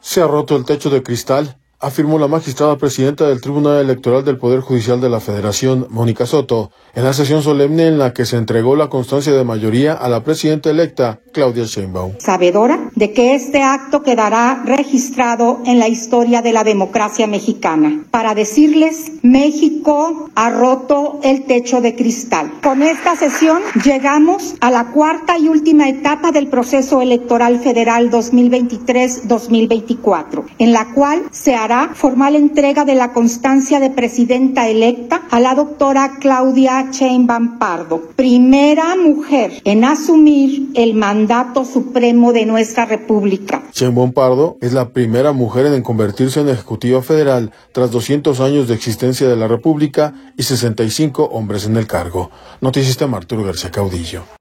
Se ha roto el techo de cristal, afirmó la magistrada presidenta del Tribunal Electoral del Poder Judicial de la Federación, Mónica Soto, en la sesión solemne en la que se entregó la constancia de mayoría a la presidenta electa, Claudia Sheinbaum. Sabedora de que este acto quedará registrado en la historia de la democracia mexicana. Para decirles, México ha roto el techo de cristal. Con esta sesión llegamos a la cuarta y última etapa del proceso electoral federal 2023-2024, en la cual se hará formal entrega de la constancia de presidenta electa a la doctora Claudia Sheinbaum Pardo, primera mujer en asumir el mandato supremo de nuestra República. Sheinbaum Pardo es la primera mujer en convertirse en ejecutiva federal tras 200 años de existencia de la República y 65 hombres en el cargo. Noticista Arturo García Caudillo.